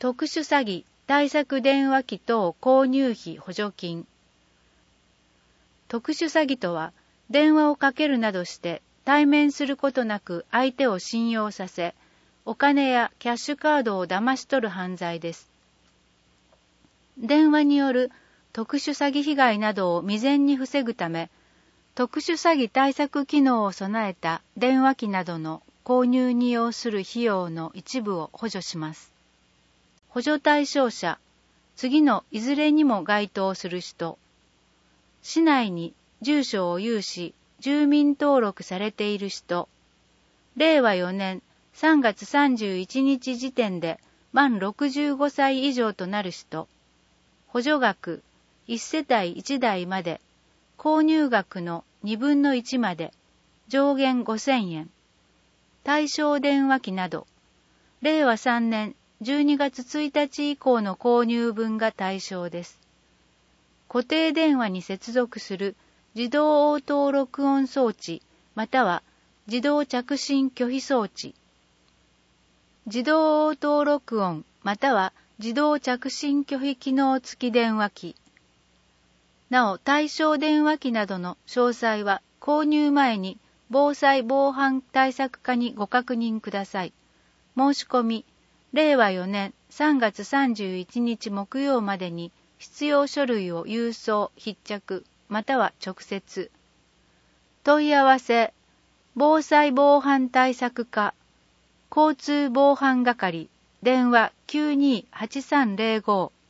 特殊詐欺対策電話機等購入費補助金。特殊詐欺とは、電話をかけるなどして対面することなく相手を信用させ、お金やキャッシュカードを騙し取る犯罪です。電話による特殊詐欺被害などを未然に防ぐため、特殊詐欺対策機能を備えた電話機などの購入に要する費用の一部を補助します。補助対象者、次のいずれにも該当する人。市内に住所を有し、住民登録されている人。令和4年3月31日時点で満65歳以上となる人。補助額、1世帯1台まで、購入額の2分の1まで、上限5000円。対象電話機など、令和3年12月1日以降の購入分が対象です。固定電話に接続する自動応答録音装置または自動着信拒否装置。自動応答録音または自動着信拒否機能付き電話機。なお、対象電話機などの詳細は購入前に防災防犯対策課にご確認ください。申し込み、令和4年3月31日木曜までに必要書類を郵送、必着、または直接。問い合わせ、防災防犯対策課、交通防犯係、電話928305